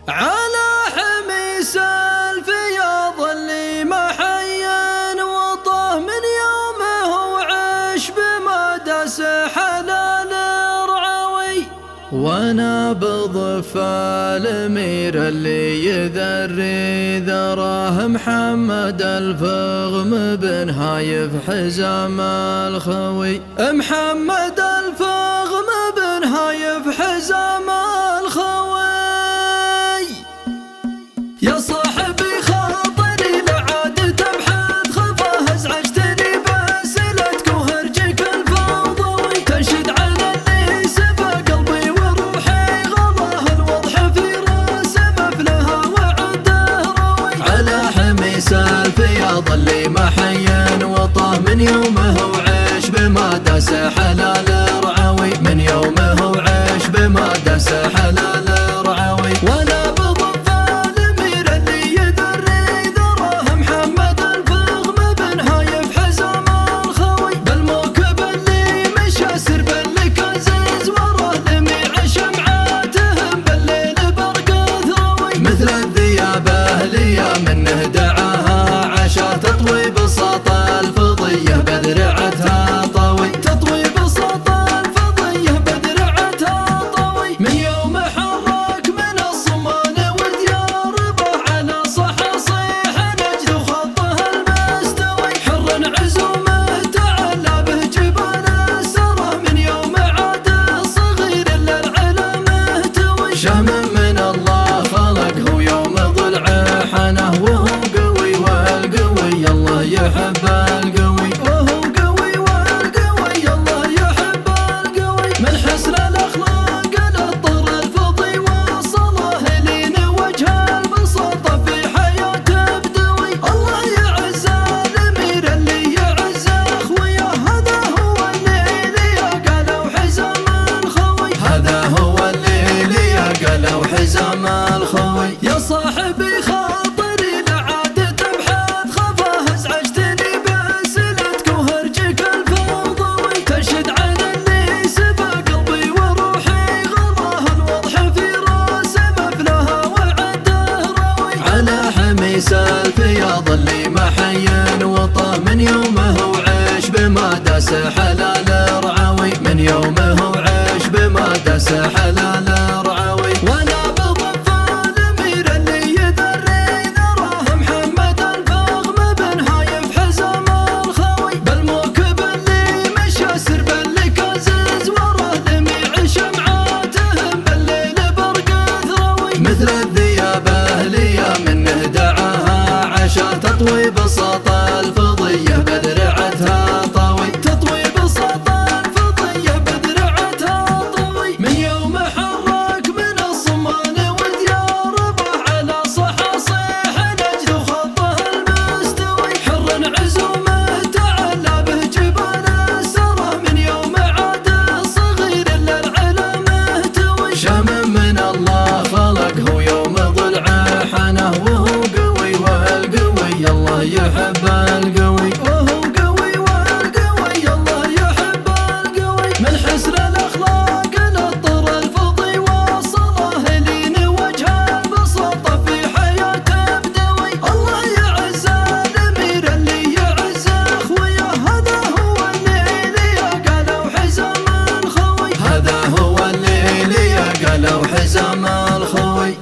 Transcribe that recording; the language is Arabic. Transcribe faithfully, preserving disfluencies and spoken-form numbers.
على حميس الفياض اللي محيا وطه من يومه وعيش بمدس حلال رعوي، وانا بضف الامير اللي يذري ذراه محمد الفغم بن هايف حزام الخوي. محمد الفغم بن هايف حزام الخوي. يا صاحبي خاطري لعاد تبحث خفاه ازعجتني باسئلتك وهرجك الفوضوي، تنشد على اللي سبى قلبي وروحي غلاه الوضح في راسه مفلها وعده روي. على حميس الفياض اللي محين وطاه من يومه وعيش بما داس حلال رعوي، من يومه وعيش بما داس حلال رعوي. وانا منه دعاها عشا تطوي بساط الفضية بذرعتها طوي، تطوي بساط الفضية بذرعتها طوي. من يوم حرك من الصمان وديار به على صحصيح نجد وخطه المستوي، حر عزومه تعلى به جبال السره من يوم عاد صغير للعلا مهتوي. شهم من الله خلقه يوم ضلعه حنه وهو قوي والقوي الله يحب القوي، وهو قوي والقوي الله يحب القوي. من حسن الاخلاق للطر الفضي وصله لين وجه البساطه في حياته بدوي، الله يعز الامير اللي يعز اخويه. هذا هو اللي قالوا حزام الخوي، هذا هو اللي قالوا حزام الخوي. يا صاحبي خاطري لعاد تبحث خفاه ازعجتني باسئلتك وهرجك الفوضوي، تنشد على اللي سبى قلبي وروحي غلاه الوضح في راسه مفلها وعده روي. على حميس الفياض اللي محين وطاه من يومه وعيش بما داس حلال رعوي، من يومه وعيش بما داس حلال رعوي. وانا مثل الذيابه ليا منه دعاها عشا تطوي بساط الفضيه بذرعتها طوي، تطوي بساط الفضيه بذرعتها طوي. من يوم حرك من الصمان وديار به على صحصيح نجد وخطه المستوي، حر عزومه تعلى به جبال السره من يوم عاد صغير للعلا مهتوي. شهم من الله خلقه يوم ضلعه حنه وهو قوي والقوي الله يحب القوي، وهو قوي والقوي الله يحب القوي. من حسن الاخلاق للطر الفضي وصله لين وجه البساطه في حياته بدوي، الله يعز الامير اللي يعز اخويه. هذا هو اللي قالوا حزام الخوي، هذا هو اللي قالوا حزام الخوي.